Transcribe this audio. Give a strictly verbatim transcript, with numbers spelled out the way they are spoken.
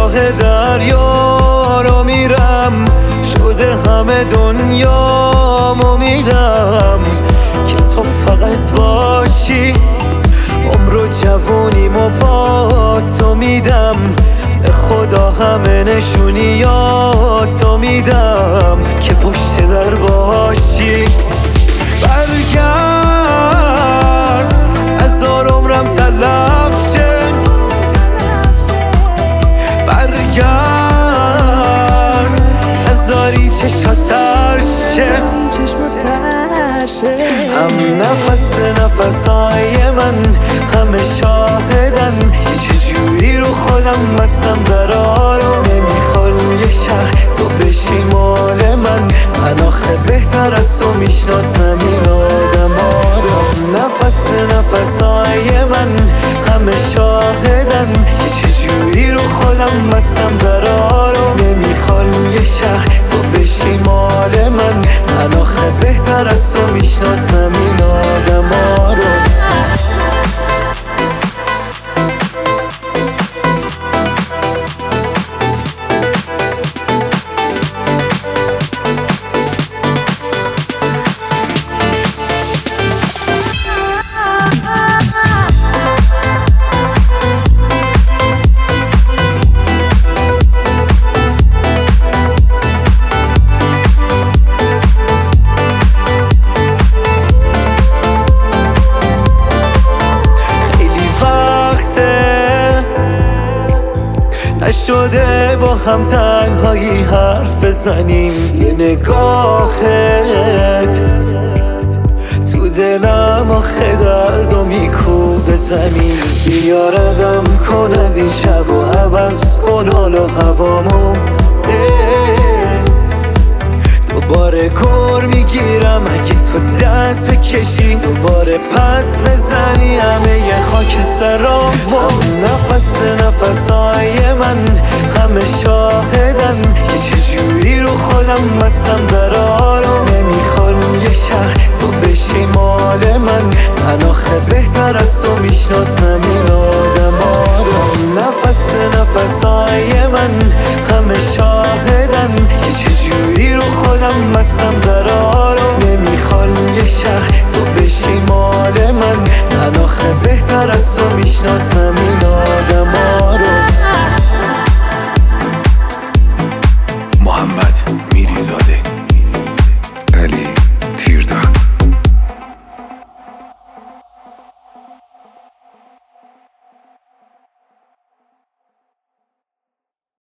راه دریا رو میرم، شده همه دنیا امیدم که تو فقط باشی. عمر و جوونیمو با تو میدم، به خدا همه نشونیاتو میدم که پشت در باشی. برگرد هزار عمرم تلف شه، برگرد هزاری چشات تر شه، هم نفس نفسای من همه شاهدن که چجوری رو خودم بستم درا رو. نمیخوان یه شهر تو بشی مال من، من آخه بهتر از تو میشناسم این آدم ها رو. نفس نفسای من همه شاهدن که چجوری رو خودم بستم درا رو. نمیخوان یه شهر تو بشی مال من، من آخه بهتر از تو میشناسم این آدم ها رو. نشده با هم تنهایی حرف بزنیم، یه نگاهت تو دلم آخه دردو میکوبه زمین. بیا ردم کن از این شب و عوض کن حال و هوامو، دوباره کور میگیرم اگه تو دست بکشی، دوباره پس بزنی همه یه خاک سرامو. نفس نفسای من همه شاهدن که چجوری رو خودم بستم